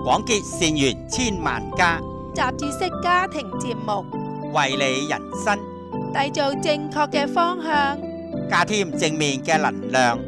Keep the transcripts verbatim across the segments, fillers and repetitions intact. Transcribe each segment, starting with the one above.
廣結善緣千萬家， 雜誌式家庭節目， 為你人生締造正確嘅方向， 加添正面嘅能量。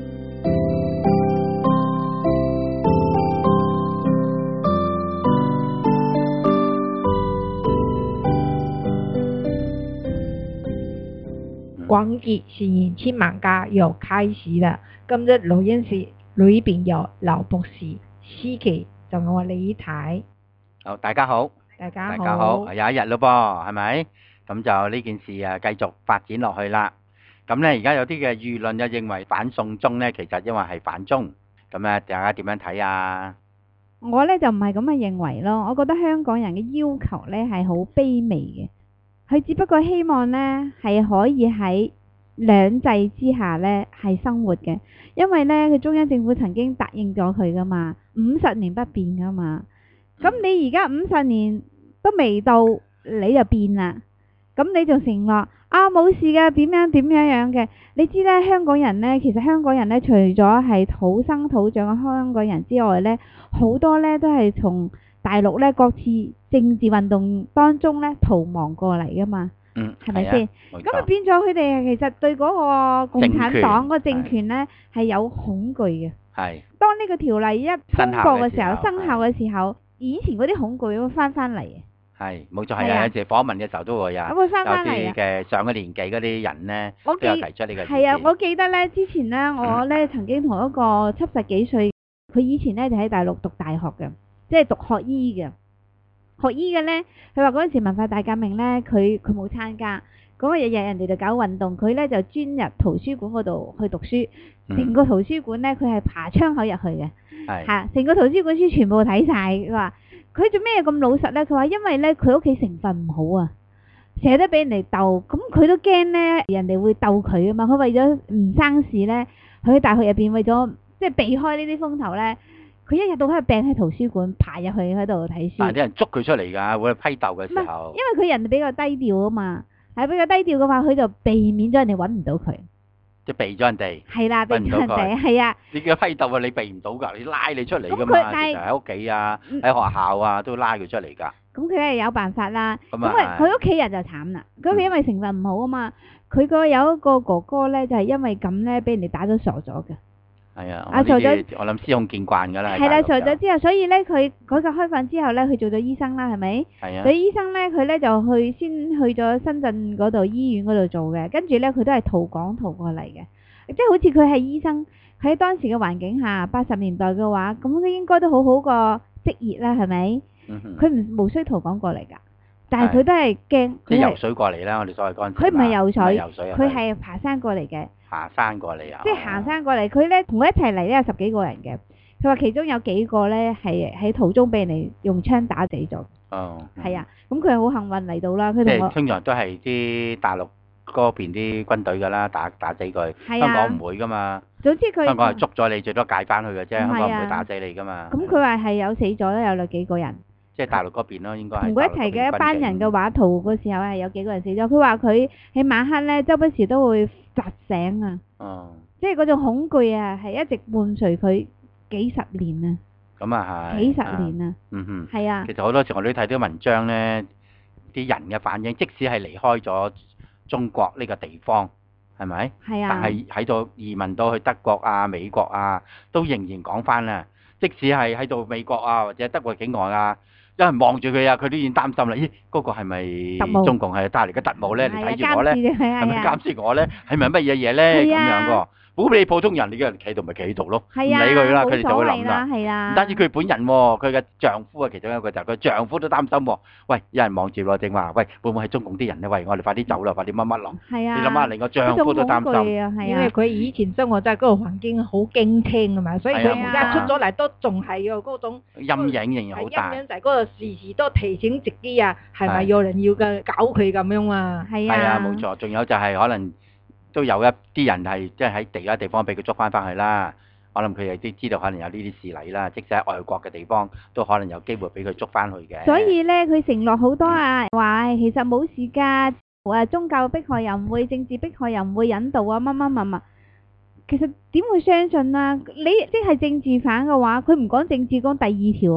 廣結善緣千萬家又開始啦！今日錄音室裏邊有劉博士、思琪，仲有我李太。 好，大家好， 大家好， 大家好，有一日咯噃，係咪？咁就呢件事啊，繼續發展落去啦。咁咧，而家有啲嘅輿論就認為反送中咧，其實因為係反中。咁咧，大家點樣睇啊？ 我咧就唔係咁嘅認為咯，我覺得香港人嘅要求咧係好卑微嘅。佢只不過希望呢係可以喺兩制之下呢係生活嘅，因為呢佢中央政府曾經答應咗佢噶嘛，五十年不變噶嘛。咁你而家五十年都未到，你就變啦。咁你就承諾啊冇事㗎，點樣點樣樣嘅。你知呢，香港人呢，其實香港人呢，除咗係土生土長嘅香港人之外呢，好多呢都係從大陸咧各次政治運動當中咧逃亡過嚟噶嘛， 嗯， 係咪先？咁啊變咗佢哋其實對嗰個共產黨個政權咧係有恐懼嘅。 係。 當呢個條例一通過嘅時候，生效嘅時候， 係以前嗰啲恐懼會翻翻嚟。 係，冇錯係啊！有時訪問嘅時候都會啊， 會翻有返嚟啲嘅上咗年紀嗰啲人咧我記都有提出呢個意見。 係啊，我記得咧之前咧，我咧曾經同一個七十幾歲，佢以前咧就喺大陸讀大學嘅。即係讀學醫嘅，學醫嘅呢，佢話嗰陣時文化大革命呢，佢佢冇參加，嗰日日人哋就搞運動，佢呢就專入圖書館嗰度去讀書，成、嗯、個圖書館呢，佢係爬窗口入去嘅，嚇，成個圖書館書全部睇晒。佢話佢做咩咁老實呢？佢話因為呢，佢屋企成分唔好啊，成日都俾人哋鬥，咁佢都驚呢，人哋會鬥佢啊嘛，佢為咗唔生事呢，佢喺大學入邊為咗即係避開呢啲風頭呢。佢一日到黑病喺圖書館爬入去喺度睇書， 但係啲人捉佢出嚟㗎，會批鬥嘅時候。 因為佢人比較低調啊嘛，係比較低調嘅話，佢就避免咗人哋揾唔到佢。 即係避咗人哋。 係啦，避咗人哋，係啊。 你嘅批鬥啊，你避唔到㗎，你拉你出嚟㗎嘛。其實喺屋企啊，喺學校啊，都拉佢出嚟㗎。咁佢係有辦法啦。咁啊，佢屋企人就慘啦。咁佢因為成分唔好啊嘛，佢個有一個哥哥咧，就係因為咁咧，俾人哋打咗傻咗嘅。 係啊，我呢我諗司空見慣㗎啦。 係啦，傻咗之後，所以咧佢改革開放之後咧，佢做咗醫生啦，係咪？係啊。佢醫生咧，佢咧就去先去咗深圳嗰度醫院嗰度做嘅，跟住咧佢都係逃港逃過嚟嘅，即係好似佢係醫生喺當時嘅環境下，八十年代嘅話，咁佢應該都好好個職業啦，係咪？佢唔無需逃港過嚟㗎，但係佢都係驚。 即係游水過嚟啦，我哋所謂嗰陣時。 佢唔係游水， 游水佢係爬山過嚟嘅。 行山過嚟啊！ 即係行山過嚟，佢咧同佢一齊嚟咧有十幾個人嘅。佢話其中有幾個咧係喺途中俾人哋用槍打死咗。哦。係啊，咁佢係好幸運嚟到啦。佢同我。 通常都係啲大陸嗰邊啲軍隊㗎啦，打打死佢。係啊。香港唔會㗎嘛。總之佢。香港係捉咗你，最多解翻去嘅啫，香港唔會打死你㗎嘛。咁佢話係有死咗咧，有兩幾個人。即係大陸嗰邊咯，應該係。同佢一齊嘅一班人嘅話，逃嘅時候係有幾個人死咗。佢話佢喺晚黑咧，周不時都會扎醒啊。哦。即係嗰種恐懼啊，係一直伴隨佢幾十年啊。咁啊係。幾十年啊。嗯哼。係啊。其實好多時我都睇啲文章咧，啲人嘅反應，即使係離開咗中國呢個地方，係咪？係啊。但係喺度移民到去德國啊、美國啊，都仍然講翻啦。即使係喺度美國啊或者德國境外啊。有人望住佢啊，佢都已經擔心啦。咦，嗰個係咪中共係帶嚟嘅特務咧？你睇住我咧，係咪監視我咧？係咪乜嘢嘢咧？咁樣個。如果你普通人，你嘅人企度咪企喺度咯，唔理佢啦，佢哋就會諗啦。唔單止佢本人喎，佢嘅丈夫啊，其中一個就係佢丈夫都擔心喎。喂，有人望住我正話，喂，會唔會係中共啲人咧？喂，我哋快啲走啦，快啲乜乜咯。係啊。你諗下，連個丈夫都擔心。 因為佢以前生活在嗰個環境好驚青啊嘛，所以佢而家出咗嚟都仲係有嗰種陰影仍然好大。 陰影就係嗰個時時都提醒自己啊，係咪有人要嘅搞佢咁樣啊？係啊。係啊， 冇錯。仲有就係可能。都有一啲人係即係喺其他地方俾佢捉翻翻去啦，我諗佢哋都知道可能有呢啲事例啦，即使喺外國嘅地方都可能有機會俾佢捉翻去嘅。 所以咧，佢承諾好多啊，話其實冇事㗎，誒宗教迫害又唔會，政治迫害又唔會引導啊，乜乜乜乜。其實點會相信啊？你即係政治犯嘅話，佢唔講政治，講第二條啊。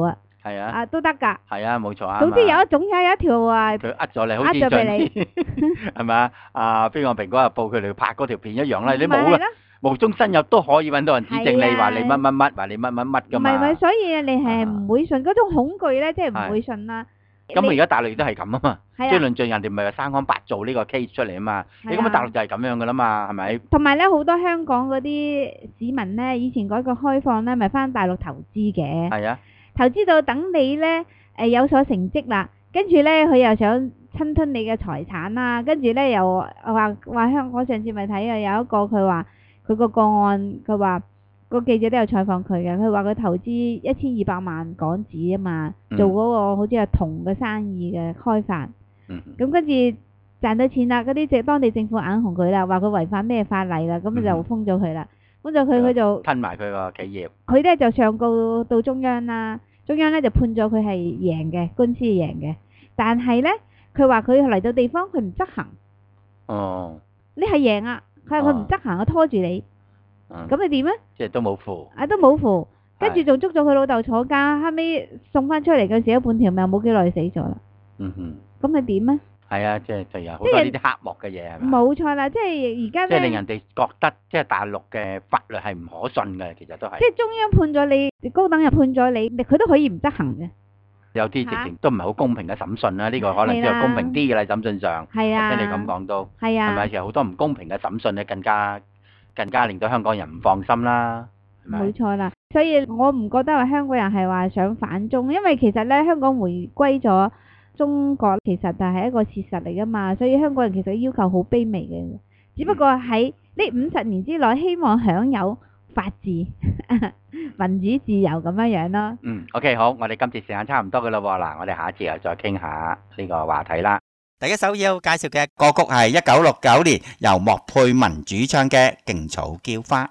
係啊， 啊都得㗎。 係啊，冇錯啊。 總之有一種有一條啊， 佢呃咗你，好似呃咗俾你， 係咪啊？啊，邊個蘋果日報佢哋拍嗰條片一樣啦，你冇啦，無中生有都可以揾到人指證你，話你乜乜乜，話你乜乜乜㗎嘛。 唔係咪？所以你係唔會信嗰種恐懼咧，即係唔會信啦。 咁而家大陸都係咁啊嘛，即係論盡人哋唔係話生安白做呢個 case 出嚟啊嘛，你咁啊大陸就係咁樣噶啦嘛，係咪？同埋咧好多香港嗰啲市民咧，以前改革開放咧，咪翻大陸投資嘅。係啊，投資到等你咧誒有所成績啦，跟住咧佢又想侵吞你嘅財產啦，跟住咧又話話香，我上次咪睇啊有一個佢話佢個個案，佢話。個記者都有採訪佢嘅，佢話佢投資一千二百萬港紙啊嘛，嗯、做嗰個好似係銅嘅生意嘅開發，咁跟住賺到錢啦，嗰啲政當地政府眼紅佢啦，話佢違反咩法例啦，咁、嗯、就封咗佢啦，封咗佢佢就吞埋佢個企業，佢咧就上告到中央啦，中央咧就判咗佢係贏嘅，官司贏嘅，但係咧佢話佢嚟到地方佢唔執行，哦，你係贏啊，佢話佢唔執行，我拖住你。咁你點啊？即係都冇符。啊，都冇符，跟住仲捉咗佢老豆坐監，後尾送翻出嚟嘅時候半條命冇幾耐死咗啦。嗯哼。咁你點啊？係啊，即係就有好多呢啲黑幕嘅嘢係咪？冇錯啦，即係而家即係令人哋覺得即係大陸嘅法律係唔可信嘅，其實都係。即係中央判咗你，高等又判咗你，佢都可以唔執行嘅。有啲直情都唔係好公平嘅審訊啦，呢個可能比較公平啲嘅啦，審訊上。係啊。聽你咁講都。係啊。係咪？其實好多唔公平嘅審訊咧，更加。更加令到香港人唔放心啦，冇錯啦。所以我唔覺得話香港人係話想反中，因為其實咧香港回歸咗中國，其實就係一個事實嚟噶嘛。所以香港人其實要求好卑微嘅，只不過喺呢五十年之內，希望享有法治、民主、自由咁樣樣咯。嗯 ，OK， 好，我哋今次時間差唔多噶啦喎，嗱，我哋下一次又再傾下呢個話題啦。 第一首要介紹嘅歌曲係一九六九年由莫佩文主唱嘅《勁草嬌花》。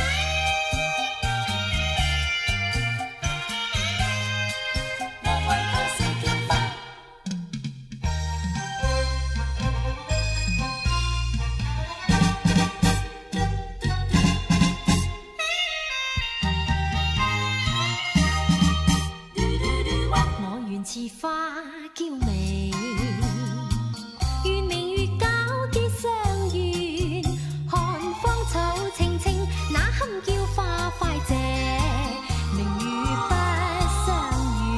我願似花嬌美。願明月皎潔相願，看芳草青青，那堪叫花快謝，明月不相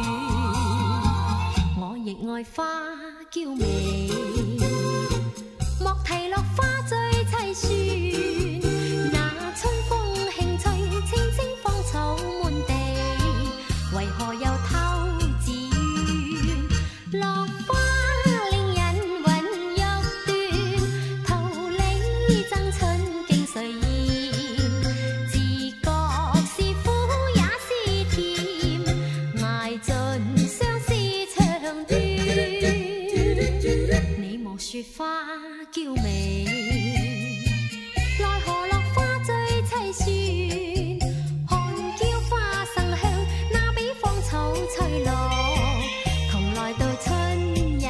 語。我亦愛花嬌美，莫提落花最凄酸，那春風輕吹，青青芳草滿地，為何又偷自怨？落花雪花嬌美，奈何落花最凄酸，看嬌花生香，那比芳草翠綠，同來到春日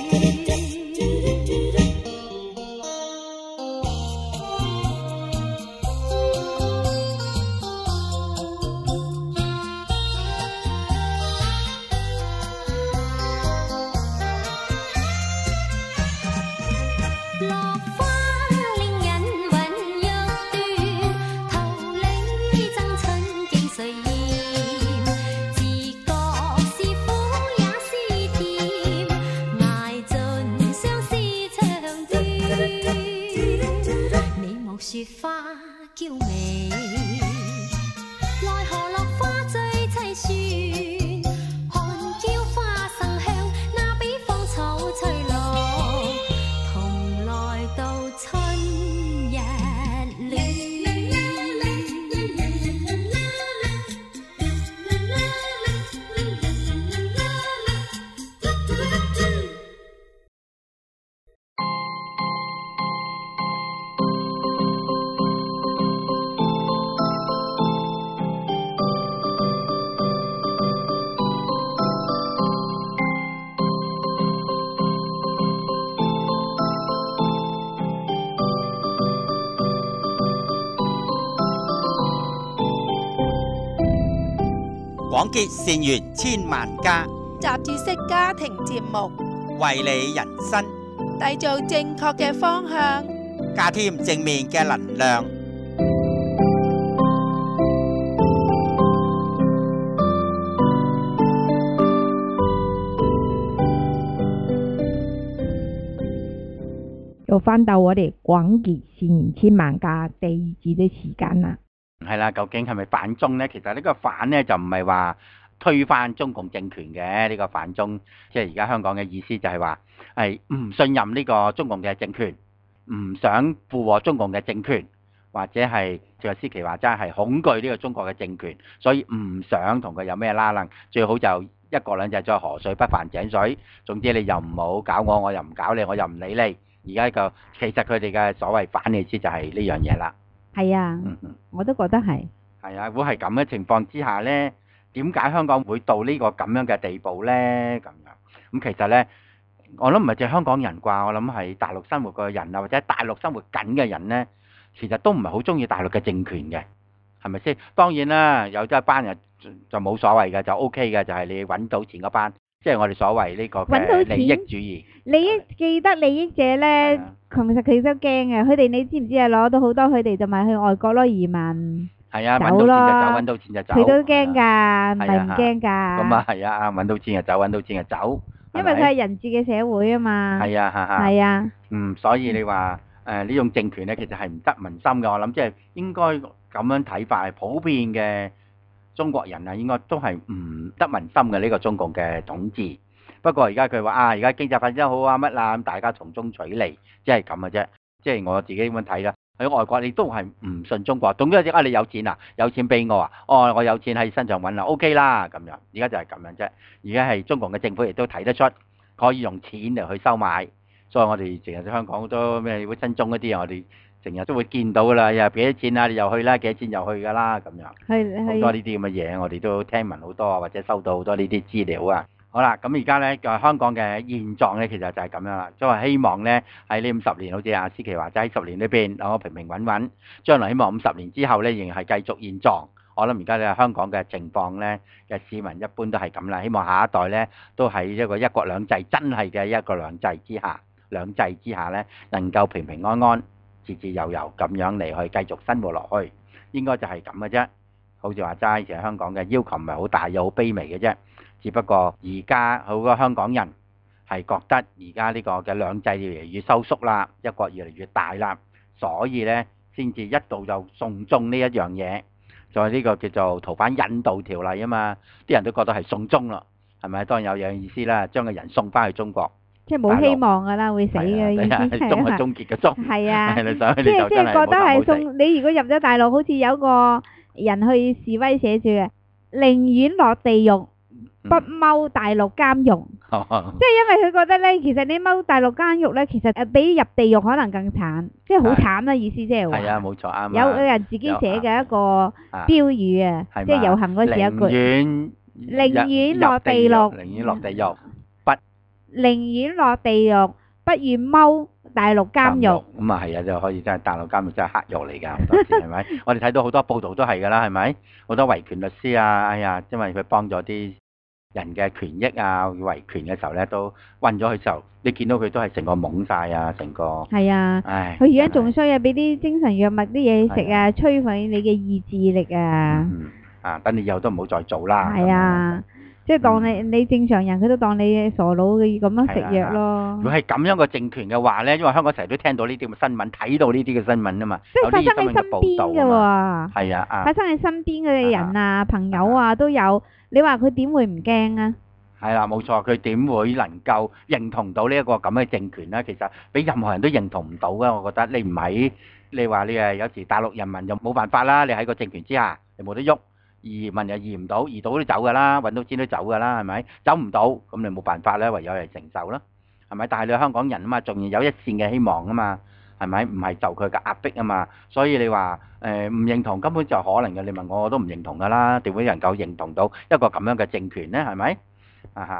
雪花嬌美，奈何落花最凄酸，看嬌花生香，那比芳草翠綠，同來到春日暖。 廣結善緣千萬家， 雜誌式家庭節目， 為你人生締造正確嘅方向， 加添正面嘅能量。 又翻到我哋廣結善緣千萬家第二節嘅時間啦。 係啦，究竟係咪反中呢？其實呢個反呢，就唔係話推翻中共政權嘅，呢個反中，即係而家香港嘅意思就係話係唔信任呢個中共嘅政權，唔想附和中共嘅政權，或者係就係思琪話齋係恐懼呢個中國嘅政權，所以唔想同佢有咩拉楞，最好就一國兩制再河水不犯井水。總之你又唔好搞我，我又唔搞你，我又唔理你。而家個其實佢哋嘅所謂反嘅意思就係呢樣嘢啦。 係啊，嗯、我都覺得係。係啊，會係咁嘅情況之下呢，點解香港會到呢個咁樣嘅地步呢？咁樣咁其實呢，我諗唔係淨係香港人啩，我諗係大陸生活嘅人啊，或者大陸生活緊嘅人呢，其實都唔係好中意大陸嘅政權嘅，係咪先？當然啦，有咗一班人就冇所謂嘅，就 O K 嘅，就係、是、你揾到錢嗰班。即係我哋所謂呢個嘅利益主義， 利益既得利益者咧，其實佢都驚嘅。佢哋你知唔知啊？攞到好多，佢哋就咪去外國咯，移民。 係啊，揾到錢就走，揾到錢就走。 佢都驚㗎，唔係唔驚㗎。咁啊係啊，揾到錢就走，揾到錢就走。 因為佢係人治嘅社會啊嘛。 係啊，係係。 係啊。 嗯，所以你話誒呢種政權咧，其實係唔得民心嘅。我諗即係應該咁樣睇法，係普遍嘅。中國人啊，應該都係唔得民心嘅呢個中共嘅統治。不過而家佢話啊，而家經濟發展得好啊乜啦，咁大家從中取利，即係咁嘅啫。即係我自己咁樣睇啦。喺外國你都係唔信中國，總之啊你有錢啊，有錢俾我啊，哦我有錢喺身上揾啦 ，OK 啦咁樣。而家就係咁樣啫。而家係中共嘅政府亦都睇得出，可以用錢嚟去收買。所以我哋成日喺香港好多咩會新中嗰啲啊，我哋。成日都會見到噶啦，又幾多錢啊？你又去啦，幾多錢又去噶啦，咁樣。係係。好多呢啲咁嘅嘢，我哋都聽聞好多啊，或者收到好多呢啲資料啊。好啦，咁而家咧個香港嘅現狀咧，其實就係咁樣啦。即係希望咧喺呢五十年，好似阿思琪話齋喺十年裏邊，我平平穩穩。將來希望五十年之後咧，仍然係繼續現狀。我諗而家咧香港嘅情況咧嘅市民一般都係咁啦。希望下一代咧都喺一個一國兩制真係嘅一國兩制之下，兩制之下咧能夠平平安安。自自由由咁樣嚟去繼續生活落去，應該就係咁嘅啫。好似話齋，其實香港嘅要求唔係好大，又好卑微嘅啫。只不過而家好多香港人係覺得而家呢個嘅兩制越嚟越收縮啦，一國越嚟越大啦，所以呢先至一度就送中呢一樣嘢，就係呢個叫做逃犯引渡條例啊嘛。啲人都覺得係送中啦，係咪？當然有樣意思啦，將個人送翻去中國。即係冇希望㗎啦，會死嘅意思係中係終結嘅終。係啊，即係即係覺得係送你。如果入咗大陸，好似有個人去示威寫住嘅，寧願落地獄，不踎大陸監獄。即係因為佢覺得咧，其實你踎大陸監獄咧，其實誒比入地獄可能更慘，即係好慘啦意思，即係話。係啊，冇錯啱。有人自己寫嘅一個標語啊，即係遊行嗰時一句。寧願寧願落地獄，寧願落地獄。寧願落地獄，不願踎大陸監獄。咁啊係啊，就可以真係大陸監獄真係黑獄嚟㗎，好多時係咪？我哋睇到好多報道都係㗎啦，係咪？好多維權律師啊，哎呀，因為佢幫咗啲人嘅權益啊，維權嘅時候咧，都韞咗佢時候，你見到佢都係成個懵晒啊，成個。係啊。唉。佢而家仲衰啊，俾啲精神藥物啲嘢食啊，摧毀你嘅意志力啊。嗯。啊，等你以後都唔好再做啦。係啊。即係當你你正常人，佢都當你傻佬嘅咁樣食藥咯。如果係咁樣嘅政權嘅話咧，因為香港成日都聽到呢啲咁嘅新聞，睇到呢啲嘅新聞啊嘛，即係發生喺身邊嘅喎。係啊，發生喺身邊嘅人啊、朋友啊都有。你話佢點會唔驚啊？係啦，冇錯，佢點會能夠認同到呢一個咁嘅政權咧？其實俾任何人都認同唔到嘅，我覺得你唔係你話你誒有時大陸人民就冇辦法啦，你喺個政權之下，你冇得喐。移民又移唔到，移到都走㗎啦，揾到錢都走㗎啦，係咪？走唔到，咁你冇辦法咧，唯有係承受啦，係咪？但係你香港人啊嘛，仲要有一線嘅希望啊嘛，係咪？唔係就佢嘅壓迫啊嘛，所以你話誒唔認同根本就可能嘅。你問我我都唔認同㗎啦，點會能夠認同到一個咁樣嘅政權咧？係咪？啊哈，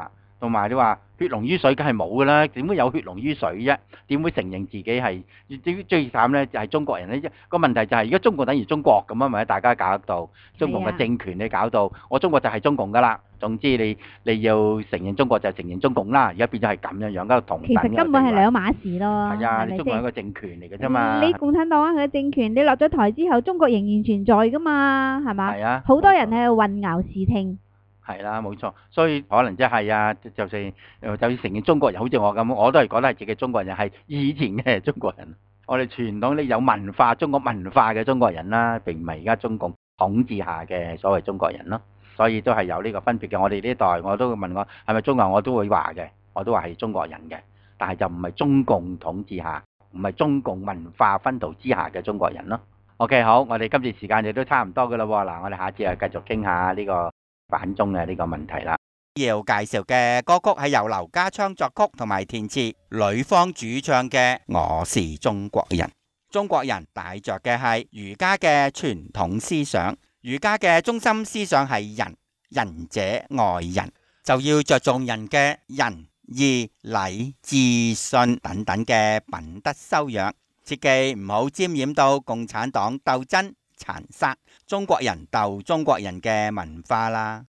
同埋你話血濃於水，梗係冇㗎啦，點會有血濃於水啫？點會承認自己係最最慘咧？就係中國人咧，個問題就係而家中國等於中國咁啊，咪大家搞得到中共嘅政權，你搞到我中國就係中共㗎啦。總之你你要承認中國就承認中共啦，而家變咗係咁樣樣，嗰個同等嘅。其實根本係兩碼事咯。係啊，你中國係一個政權嚟嘅啫嘛。 你共產黨佢嘅政權，你落咗台之後，中國仍然存在㗎嘛，係嘛？係啊。好多人喺度混淆視聽。 係啦，冇錯，所以可能即係啊，就算就算承認中國人，好似我咁，我都係覺得係自己中國人，係以前嘅中國人。我哋傳統啲有文化、中國文化嘅中國人啦，並唔係而家中共統治下嘅所謂中國人咯。所以都係有呢個分別嘅。我哋呢一代我都會問我係咪中國人，我都會話嘅，我都話係中國人嘅，但係就唔係中共統治下，唔係中共文化熏陶之下嘅中國人咯。OK， 好，我哋今次時間亦都差唔多㗎啦喎。嗱，我哋下次啊繼續傾下呢個反中嘅呢個問題啦。 要介紹嘅歌曲係由劉家昌作曲同埋填詞，呂方主唱嘅《我是中國人》。中國人帶着嘅係儒家嘅傳統思想，儒家嘅中心思想係仁，仁者愛人，就要着重人嘅仁義禮智信等等嘅品德修養，切記唔好沾染到共產黨鬥爭殘殺中國人鬥中國人嘅文化啦。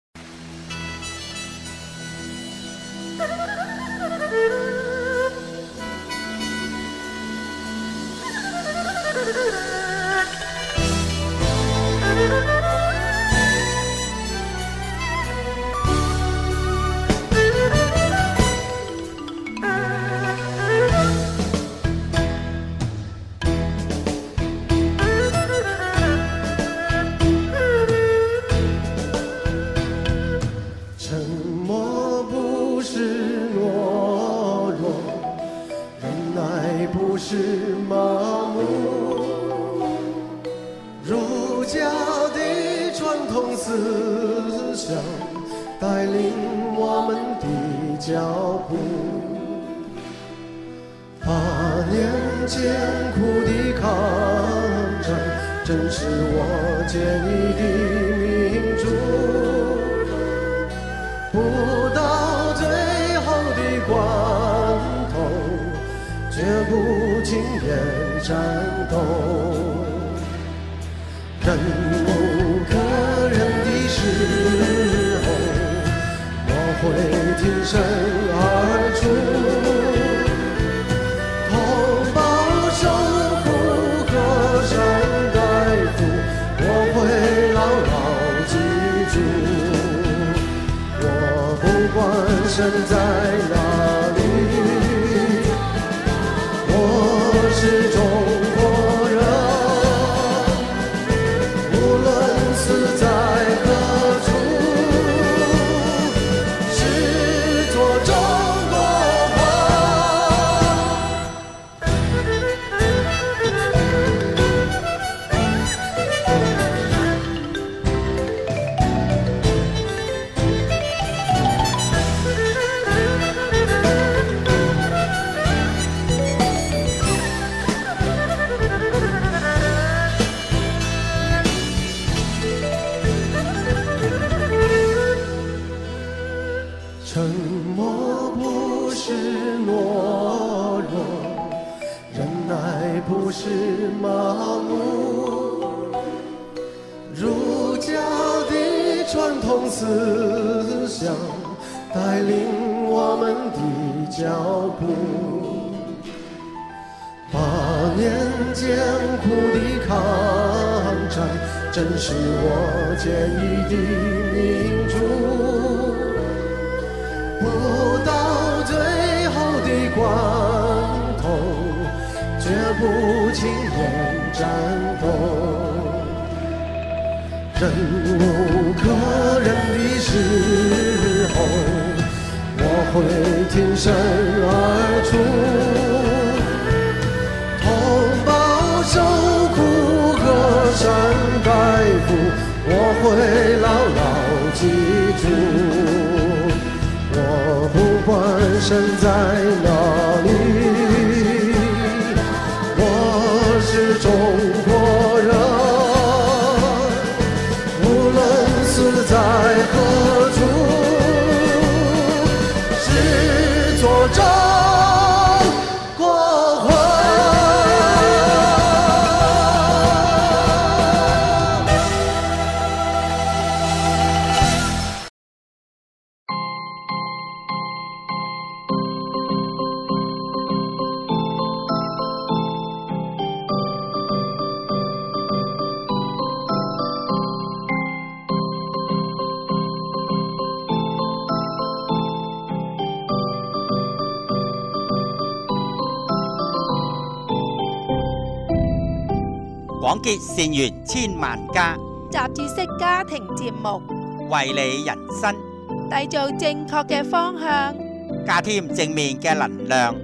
带领我们的脚步，八年艰苦的抗战，正是我建立的民主。不到最后的关头，绝不轻言战斗。忍无可忍的时候，会挺身而出，同胞受苦河山代父，我会牢牢记住。我不管身在哪里，我是中国人，无论死在何处。沉默不是懦弱，忍耐不是麻木。儒家的传统思想带领我们的脚步，八年艰苦的抗战，正是我建立的民主。不到最后的关头，绝不轻言战斗。忍无可忍的时候，我会挺身而出。同胞受苦河山代父，我会牢牢记住。我不管身在哪里，我是中国人，无论死在何处， 廣結善緣千萬家， 雜誌式家庭節目， 為你人生締造正確嘅方向， 加添正面嘅能量。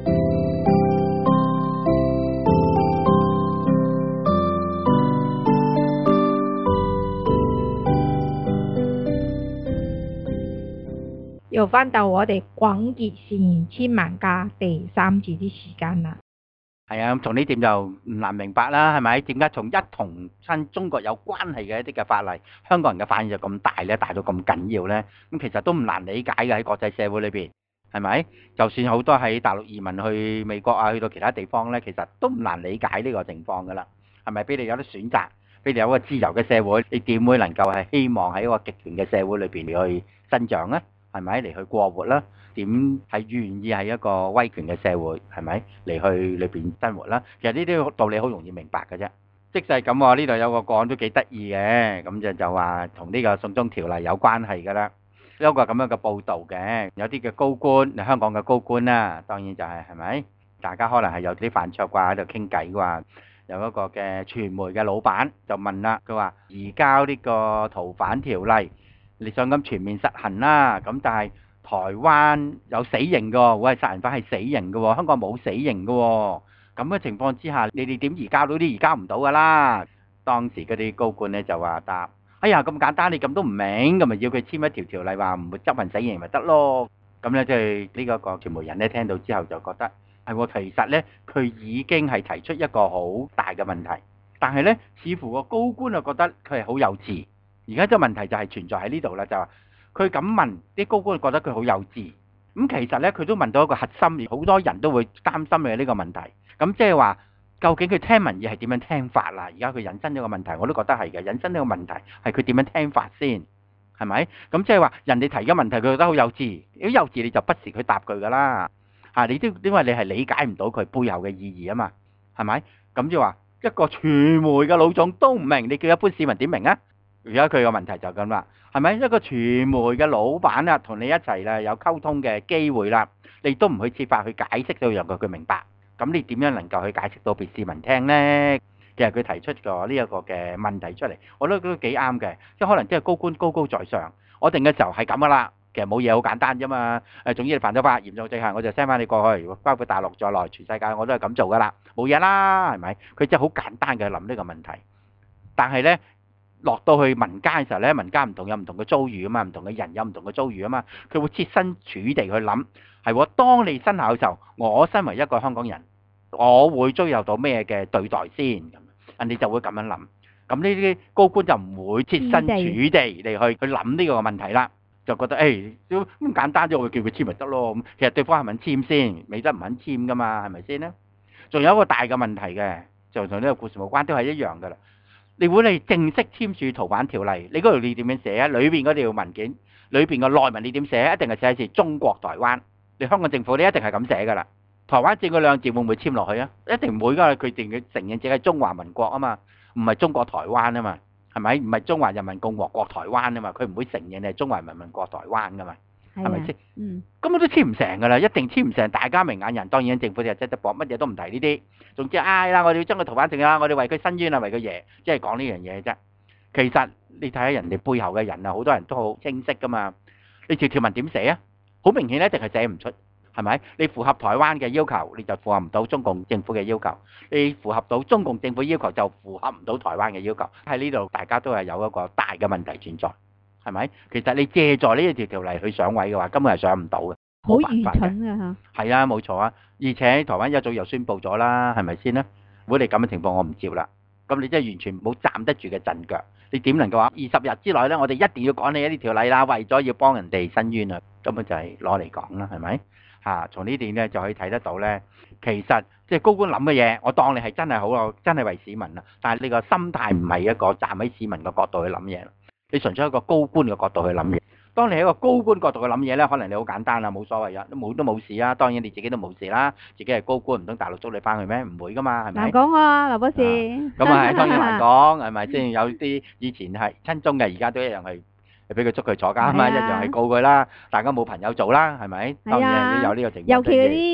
又翻到我哋廣結善緣千萬家第三節啲時間啦。 係啊，咁從呢點就唔難明白啦，係咪？點解從一同親中國有關係嘅一啲嘅法例，香港人嘅反應就咁大咧，大到咁緊要咧？咁其實都唔難理解嘅，喺國際社會裏邊，係咪？就算好多喺大陸移民去美國啊，去到其他地方咧，其實都唔難理解呢個情況噶啦。係咪？俾你有得選擇，俾你有個自由嘅社會，你點會能夠係希望喺一個極權嘅社會裏邊嚟去生長咧？係咪嚟去過活啦？點係願意係一個威權嘅社會，係咪嚟去裏邊生活啦？其實呢啲道理好容易明白嘅啫。即使咁喎，呢度有個個案都幾得意嘅，咁就就話同呢個送中條例有關係㗎啦。有個咁樣嘅報導嘅，有啲嘅高官，香港嘅高官啦，當然就係係咪？大家可能係有啲飯桌啩喺度傾偈啩，有一個嘅傳媒嘅老闆就問啦，佢話移交呢個逃犯條例。你想咁全面實行啦，咁但係台灣有死刑㗎，會係殺人犯係死刑㗎，香港冇死刑㗎，咁嘅情況之下，你哋點移交到啲移交唔到㗎啦？當時嗰啲高官咧就話答：哎呀咁簡單，你咁都唔明，咁咪要佢簽一條條例話唔會執行死刑咪得咯？咁咧即係呢一個傳媒人咧聽到之後就覺得係喎，其實咧佢已經係提出一個好大嘅問題，但係咧似乎個高官就覺得佢係好幼稚。而家個問題就係存在喺呢度啦，就話佢咁問啲高官，覺得佢好幼稚。咁其實咧，佢都問到一個核心，好多人都會擔心嘅呢個問題。咁即係話，究竟佢聽民意係點樣聽法啦？而家佢引申咗個問題，我都覺得係嘅。引申呢個問題係佢點樣聽法先，係咪？咁即係話，人哋提嘅問題，佢覺得好幼稚。如果幼稚，你就不時佢答佢噶啦。嚇，你都因為你係理解唔到佢背後嘅意義啊嘛，係咪？咁就話一個傳媒嘅老總都唔明，你叫一般市民點明啊？而家佢個問題就咁啦，係咪一個傳媒嘅老闆啊，同你一齊啦有溝通嘅機會啦，你都唔去設法去解釋到讓佢佢明白，咁你點樣能夠去解釋到俾市民聽呢？其實佢提出咗呢一個嘅問題出嚟，我都覺得幾啱嘅，即係可能即係高官高高在上，我定嘅時候係咁噶啦，其實冇嘢好簡單啫嘛。誒，總之你犯咗法嚴重罪行，我就 send 翻你過去，包括大陸在內全世界我都係咁做噶啦，冇嘢啦，係咪？佢真係好簡單嘅諗呢個問題，但係呢。落到去民間嘅時候咧，民間唔同有唔同嘅遭遇啊嘛，唔同嘅人有唔同嘅遭遇啊嘛，佢會設身處地去諗，係喎，當你生效嘅時候，我身為一個香港人，我會遭受到咩嘅對待先？咁人哋就會咁樣諗。咁呢啲高官就唔會設身處地嚟去去諗呢個問題啦，就覺得誒都咁簡單啫，我叫佢簽咪得咯。咁其實對方係咪肯簽先？未得唔肯簽噶嘛，係咪先咧？仲有一個大嘅問題嘅，就同呢個故事無關，都係一樣噶啦。你會你正式簽署逃犯條例，你嗰度你點樣寫啊？裏邊嗰條文件，裏邊個內文你點寫？一定係寫住中國台灣。你香港政府你一定係咁寫噶啦。台灣字嗰兩字會唔會簽落去啊？一定唔會噶，佢定佢承認自己係中華民國啊嘛，唔係中國台灣啊嘛，係咪？唔係中華人民共和國台灣啊嘛，佢唔會承認你係中華人民國台灣噶嘛，係咪先？嗯，根本都簽唔成噶啦，一定簽唔成，大家明眼人。當然政府就即係搏乜嘢都唔提呢啲。總之嗌啦，我哋要將佢逃犯證啦，我哋為佢伸冤啊，為佢爺，即係講呢樣嘢啫。其實你睇下人哋背後嘅人啊，好多人都好清晰噶嘛。你條條文點寫啊？好明顯一定係寫唔出，係咪？你符合台灣嘅要求，你就符合唔到中共政府嘅要求；你符合到中共政府要求，就符合唔到台灣嘅要求。喺呢度大家都係有一個大嘅問題存在，係咪？其實你借助呢一條條例去上位嘅話，根本係上唔到嘅。 好愚蠢啊嚇！ 係啊，冇錯啊！而且台灣一早又宣佈咗啦，係咪先咧？如果你咁嘅情況，我唔接啦。咁你真係完全冇站得住嘅陣腳，你點能夠話二十日之內咧，我哋一定要趕你一啲條例啦，為咗要幫人哋伸冤啊？根本就係攞嚟講啦，係咪？嚇，從呢點咧就可以睇得到咧，其實即係高官諗嘅嘢，我當你係真係好，真係為市民啊！但係你個心態唔係一個站喺市民嘅角度去諗嘢，你純粹一個高官嘅角度去諗嘢。當你喺一個高官角度去諗嘢咧，可能你好簡單啦，冇所謂啊，都冇都冇事啊。當然你自己都冇事啦，自己係高官，唔通大陸捉你翻去咩？唔會噶嘛，係咪？ 難講啊，劉博士。 咁啊，當然難講，係咪先？有啲以前係親中嘅，而家都一樣係俾佢捉佢坐監啊，一樣係告佢啦。大家冇朋友做啦，係咪？當然有呢個情況。 尤其嗰啲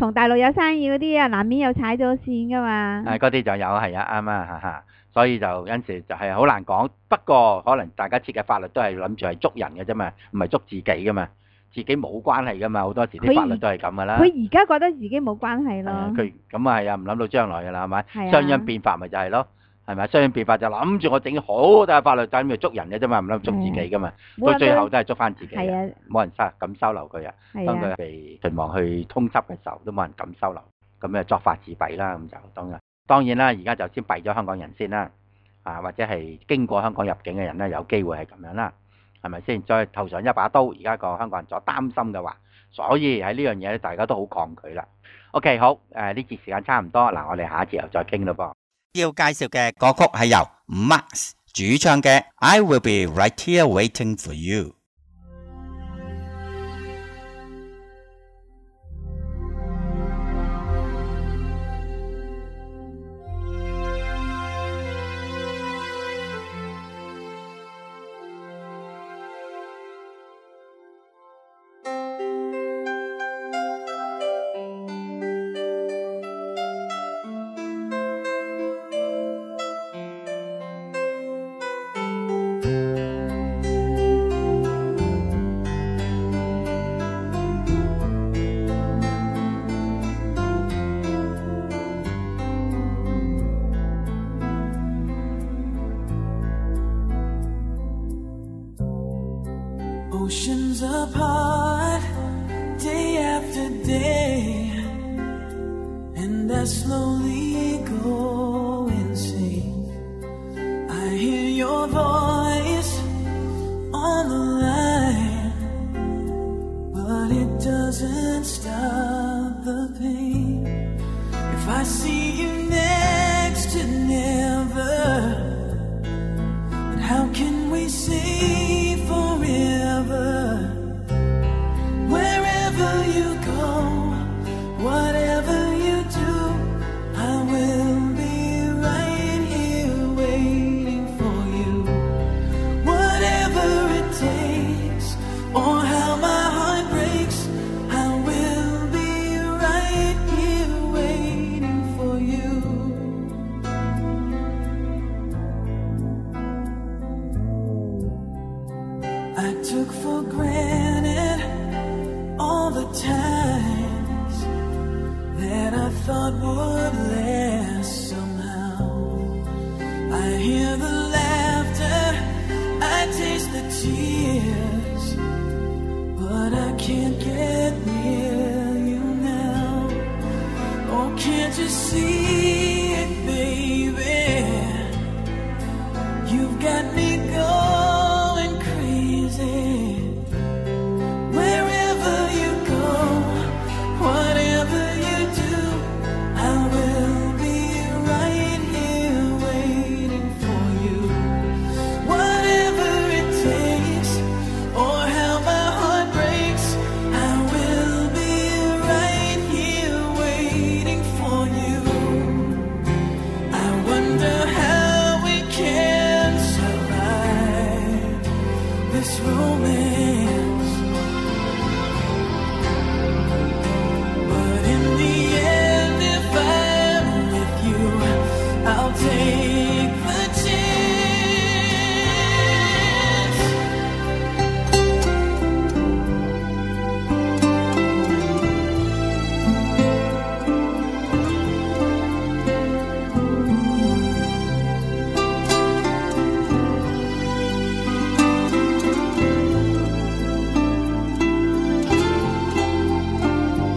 同大陸有生意嗰啲啊，難免有踩咗線噶嘛。 誒，嗰啲就有係啊，啱啊，哈哈。所以就有陣時就係好難講。不過可能大家設嘅法律都係諗住係捉人嘅啫嘛，唔係捉自己噶嘛，自己冇關係噶嘛。好多時啲法律都係咁噶啦。 佢而家覺得自己冇關係咯。 佢咁啊係啊，唔諗到將來噶啦，係咪？商鞅變法咪就係咯。係咪？商鞅變法就諗住我整好大法律，就咁捉人嘅啫嘛，唔諗捉自己噶嘛。到最後都係捉翻自己，冇人收敢收留佢啊。當佢被秦王去通緝嘅時候，都冇人敢收留，咁啊作法自斃啦。咁就當然當然啦，而家就先斃咗香港人先啦，啊或者係經過香港入境嘅人咧，有機會係咁樣啦，係咪先？再頭上一把刀，而家個香港人所擔心嘅話，所以喺呢樣嘢咧，大家都好抗拒啦。OK， 好，誒呢節時間差唔多，嗱我哋下一節又再傾咯噃。 要介紹嘅歌曲係由 Max 主唱嘅 I Will Be Right Here Waiting For You。 Oceans apart, day after day, and I slowly go insane. I hear your voice on the line, but it doesn't stop the pain. If I see you next to never, then how can we say forever? Wherever you go, whatever you do, I will be right here waiting for you. Whatever it takes, or how my heart breaks, I will be right here waiting for you. I took for granted all the times that I thought would last somehow. I hear the laughter, I taste the tears, but I can't get near you now. Oh, can't you see it, baby? You've got me going crazy. Wherever you go, whatever you do, I will be right here waiting for you. Whatever it takes, or how my heart breaks, I will be right here waiting for you. I wonder how we can survive this romance, but in the end, if I'm with you, I'll take the chance.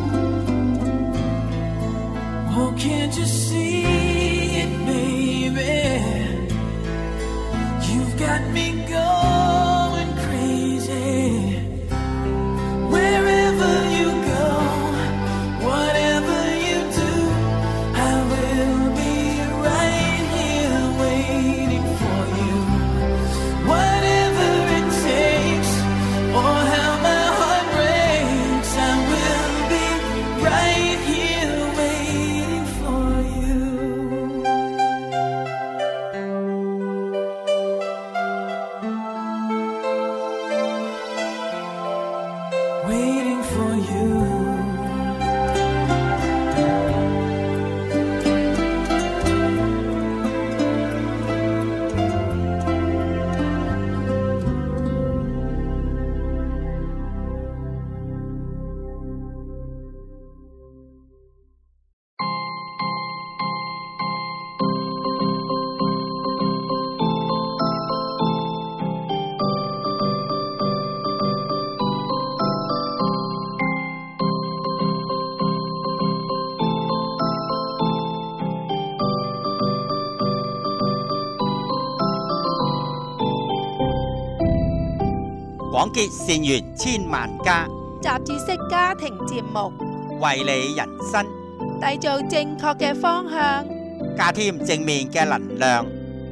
Oh, can't you see it, baby? 廣結善緣千萬家， 雜誌式家庭節目， 為你人生締造正確嘅方向， 加添正面嘅能量。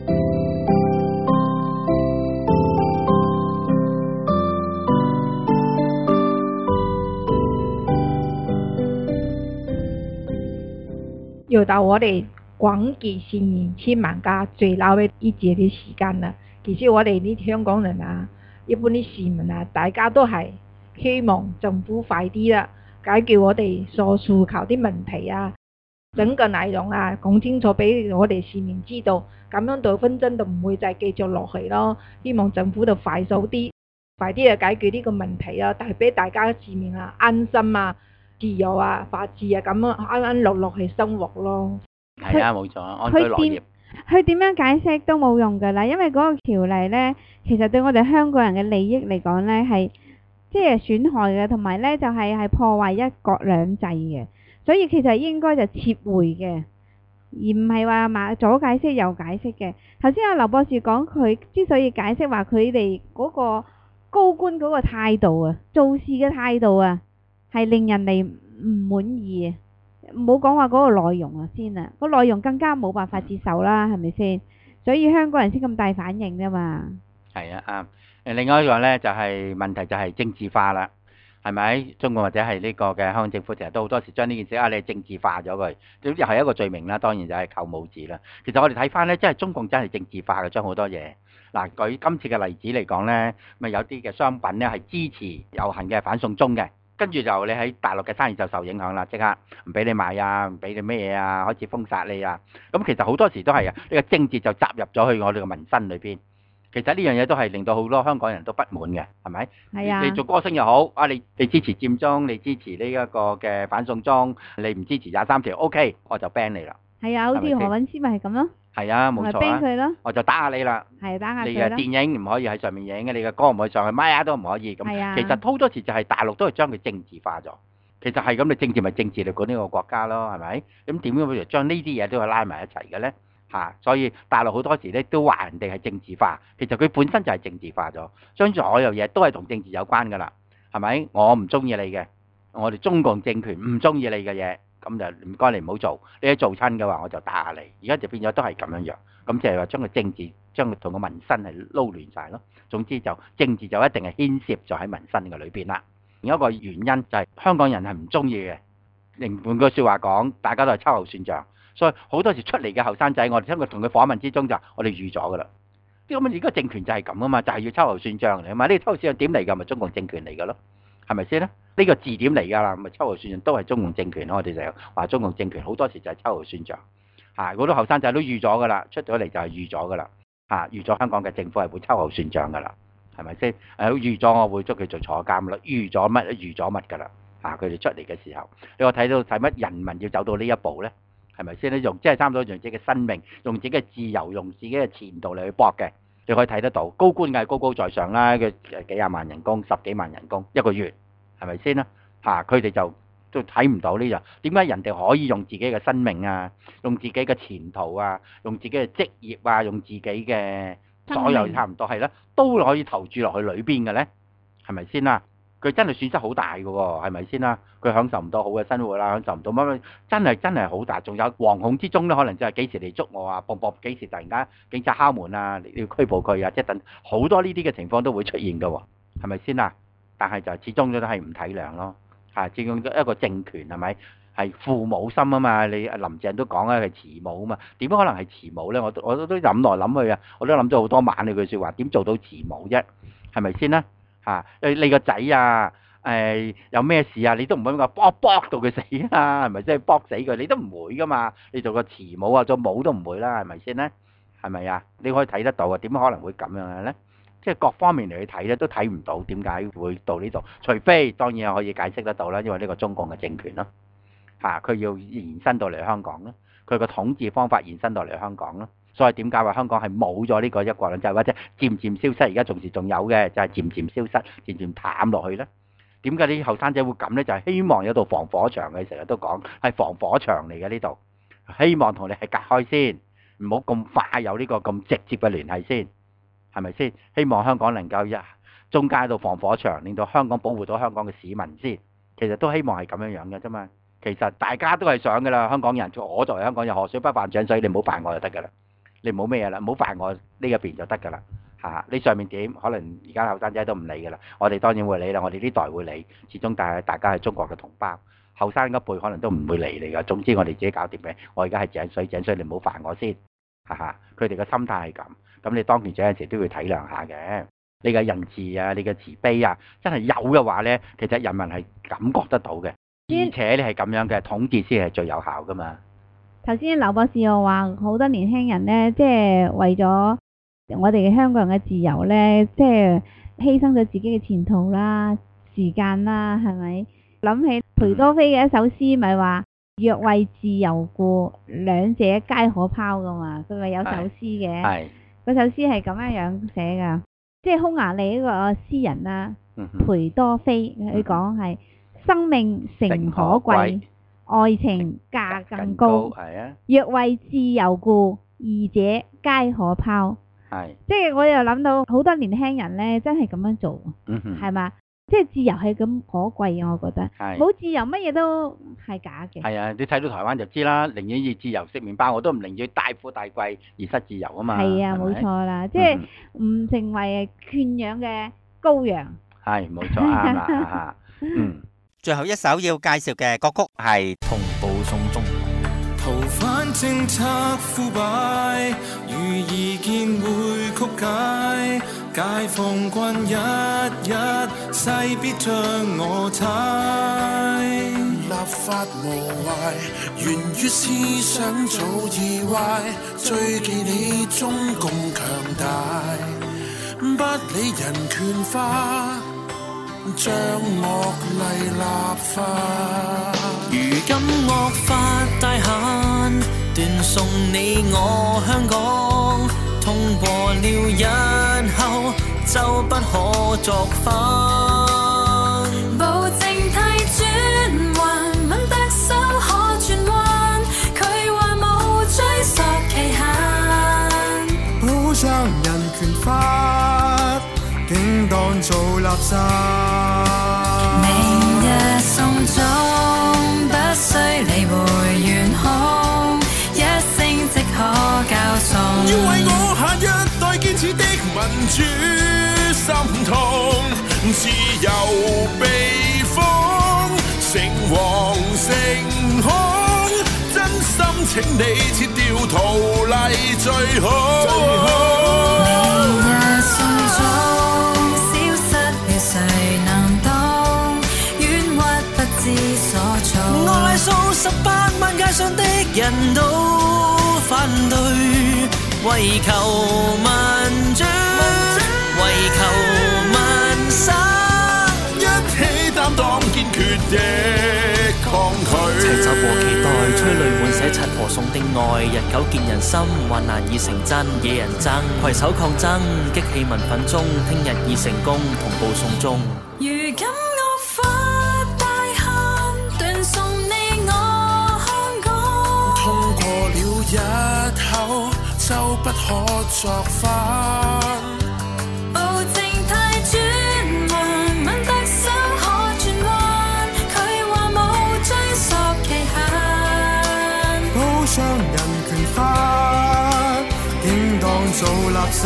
又到我哋廣結善緣千萬家最嬲嘅呢節嘅時間啦。其實我哋啲香港人啊，一般啲市民啊，大家都係希望政府快啲啦，解決我哋所訴求啲問題啊，整個內容啊講清楚俾我哋市民知道，咁樣對紛爭就唔會再繼續落去咯。希望政府就快手啲，快啲去解決呢個問題啊，但係俾大家市民啊安心啊、自由啊、法治啊咁樣安安樂樂去生活咯。 係啊，冇錯，安居樂業。 佢點樣解釋都冇用㗎啦，因為嗰個條例呢，其實對我哋香港人嘅利益嚟講呢，係即係損害嘅，同埋呢就係係破壞一國兩制嘅，所以其實應該就撤回嘅，而唔係話馬左解釋右解釋嘅。頭先阿劉博士講佢之所以解釋話佢哋嗰個高官嗰個態度啊，做事嘅態度啊，係令人哋唔滿意啊。唔好講話嗰個內容啊先啊，個內容更加冇辦法接受啦，係咪先？所以香港人先咁大反應啫嘛。係啊，啱。誒，另外一個咧就係問題就係政治化啦，係咪？中國或者係呢個嘅香港政府成日都好多時將呢件事啊，你政治化咗佢，咁又係一個罪名啦。當然就係扣帽子啦。其實我哋睇翻咧，真係中共真係政治化嘅，將好多嘢。嗱，舉今次嘅例子嚟講咧，咪有啲嘅商品咧係支持遊行嘅反送中嘅。跟住就你喺大陸嘅生意就受影響啦，即刻唔俾你買啊，唔俾你咩嘢啊，開始封殺你啊。咁其實好多時都係啊，呢個政治就插入咗去我哋嘅民生裏邊。其實呢樣嘢都係令到好多香港人都不滿嘅，係咪？係啊。你做歌星又好啊，你你支持佔中，你支持呢一個嘅反送中，你唔支持廿三條 ，OK，我就 ban 你啦。係啊，好似何韻詩咪係咁咯。係啊，冇錯啊。佢咯，我就打下你啦。係打下佢咯。你嘅電影唔可以喺上面影嘅，你嘅歌唔可以上去，乜嘢都唔可以咁。係啊。其實好多時就係大陸都係將佢政治化咗。其實係咁，你政治咪政治嚟管呢個國家咯，係咪？咁點樣會將呢啲嘢都係拉埋一齊嘅咧？嚇，所以大陸好多時咧都話人哋係政治化，其實佢本身就係政治化咗，將所有嘢都係同政治有關㗎啦，係咪？我唔中意你嘅，我哋中共政權唔中意你嘅嘢。咁就唔該你唔好做，你一做親嘅話我就打下你。而家就變咗都係咁樣樣，咁即係話將個政治將佢同個民生係撈亂晒咯。總之就政治就一定係牽涉咗喺民生嘅裏邊啦。另一個原因就係香港人係唔中意嘅。另換句説話講，大家都係秋後算賬，所以好多時出嚟嘅後生仔，我哋聽佢同佢訪問之中就我哋預咗㗎啦。啲咁而家政權就係咁啊嘛，就係要秋後算賬嚟啊嘛。呢個秋後算賬點嚟㗎？咪中共政權嚟㗎咯，係咪先咧？呢個字點嚟㗎啦？咁咪秋後算賬都係中共政權咯。我哋就話中共政權好多時就係秋後算賬嚇，好多後生仔都預咗㗎啦，出咗嚟就係預咗㗎啦嚇，預咗香港嘅政府係會秋後算賬㗎啦，係咪先？誒預咗我會捉佢做坐監啦，預咗乜預咗乜㗎啦嚇，佢哋出嚟嘅時候，你話睇到睇乜人民要走到呢一步咧？係咪先咧？用即係差唔多用自己嘅生命，用自己嘅自由，用自己嘅前途嚟去搏嘅，你可以睇得到高官梗係高高在上啦，佢幾廿萬人工、十幾萬人工一個月。係咪先啦？嚇，佢哋就都睇唔到呢樣。點解人哋可以用自己嘅生命啊，用自己嘅前途啊，用自己嘅職業啊，用自己嘅所有差唔多係啦，都可以投注落去裏邊嘅咧？係咪先啦？佢真係損失好大嘅喎，係咪先啦？佢享受唔到好嘅生活啦，享受唔到乜乜，真係真係好大。仲有惶恐之中咧，可能就係幾時嚟捉我啊？噃噃幾時突然間警察敲門啊？你要拘捕佢啊？即係等好多呢啲嘅情況都會出現嘅喎，係咪先啦？但係就始終都係唔體諒咯，嚇！始終一個政權係咪係父母心啊嘛？你林鄭都講咧係慈母啊嘛，點可能係慈母咧？我都我都都諗來諗去啊，我都諗咗好多晚呢句説話，點做到慈母啫？係咪先啦？嚇！你你個仔啊，誒有咩事啊？你都唔會話卜卜到佢死啊？係咪先卜死佢？你都唔會噶嘛？你做個慈母啊，做母都唔會啦，係咪先咧？係咪啊？你可以睇得到啊？點可能會咁樣嘅咧？即係各方面嚟去睇咧，都睇唔到點解會到呢度。除非當然可以解釋得到啦，因為呢個中共嘅政權咯，嚇佢要延伸到嚟香港咯，佢個統治方法延伸到嚟香港咯。所以點解話香港係冇咗呢個一國兩制，或者漸漸消失？而家仲是仲有嘅，就係漸漸消失、漸漸淡落去咧。點解啲後生仔會咁咧？就係希望有道防火牆嘅，成日都講係防火牆嚟嘅呢度，希望同你係隔開先，唔好咁快有呢個咁直接嘅聯繫先。係咪先？希望香港能夠一中間喺度防火牆，令到香港保護到香港嘅市民先。其實都希望係咁樣樣嘅啫嘛。其實大家都係想噶啦，香港人，我作為香港人，河水不犯井水，你唔好犯我就得噶啦，你唔好咩嘢啦，唔好犯我呢一邊就得噶啦嚇。你上面點，可能而家後生仔都唔理噶啦，我哋當然會理啦，我哋呢代會理，始終大大家係中國嘅同胞，後生一輩可能都唔會理你噶。總之我哋自己搞掂嘅，我而家係井水井水，你唔好煩我先嚇嚇。佢哋嘅心態係咁，咁你當權者有陣時都要體諒下嘅。你嘅仁慈啊，你嘅慈悲啊，真係有嘅話呢，其實人民係感覺得到嘅。而且你係咁樣嘅統治先係最有效噶嘛。 頭先劉博士又話好多年輕人呢，即係為咗我哋嘅香港人嘅自由呢，即係犧牲咗自己嘅前途啦、時間啦，係咪？諗起裴多菲嘅一首詩，咪話若為自由故，兩者皆可拋噶嘛。佢咪有首詩嘅，嗰首詩係咁樣樣寫噶，即係匈牙利呢個詩人啦，裴多菲，佢講係。生命誠可貴，愛情價更高。係啊，若為自由故，二者皆可拋。係，即係我又諗到好多年輕人咧，真係咁樣做，係嘛？即係自由係咁可貴嘅，我覺得。係。冇自由，乜嘢都係假嘅。係啊，你睇到台灣就知啦，寧願以自由食麵包，我都唔寧願大富大貴而失自由啊嘛。係啊，冇錯啦，即係唔成為圈養嘅羔羊。係，冇錯啱啦，嗯。 最後一首要介紹嘅歌曲係《同步送中》。 逃犯政策腐敗，如意見會曲解，解放軍一日勢必將我踩。立法無壞，源於思想早已壞，最忌你中共強大，不理人權化。將惡例立法，如今惡法大限，斷送你我香港，通過了日後就不可作反。暴政太轉彎，問特首可轉彎，佢話冇追溯期限，保障人權法竟當做垃圾。明日送中不需理會元兇，一聲即可交送。要為我下一代堅持的民主心痛，自由被封，誠惶誠恐，真心請你撤掉圖例最好。明日送中我賴數十八萬街上的人都反對，為求民主，為求民生，一起擔當堅決的抗拒。齊走過期待，催淚滿寫柒婆送的愛，日久見人心，患難已成真，惹人憎，攜手抗爭，激氣民憤中，聽日已成功，同步送中。如今日後就不可作反，暴政太轉彎，問特首可轉彎，佢話冇追溯期限，保障人權法應當做垃圾。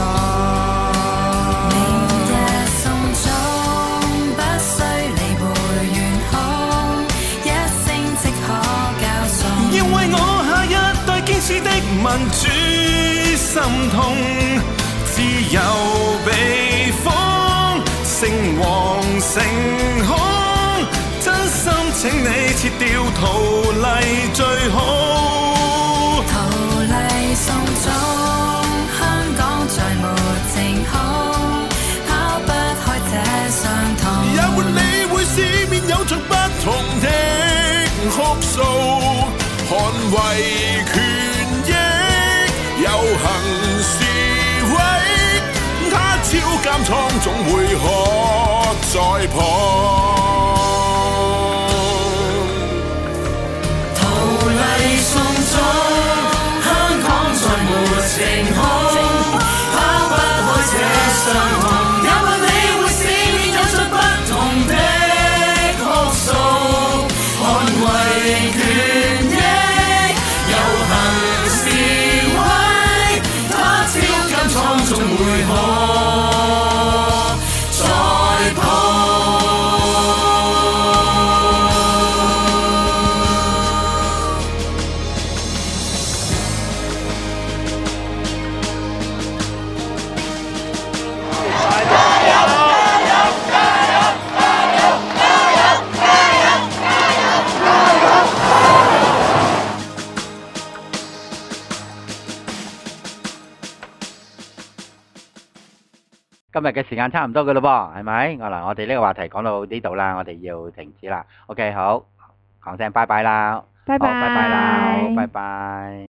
明日送中不需理會元兇，一聲即可交送。要為我下一堅持的民主心痛，自由被封，誠惶誠恐，真心請你撤掉圖例最好。圖例送中，香港再沒淨空，拋不開這傷痛。也沒理會市面有着不同的哭訴，捍衛權益，遊行示威，他朝監倉總會可再破。圖例送中，香港再沒晴空，拋不開這傷痛，也沒理會市今日嘅時間差唔多㗎咯噃，係咪？我嗱，我哋呢個話題講到呢度啦，我哋要停止啦。OK，好，講聲拜拜啦， 拜拜， 好，拜拜啦，好，拜拜。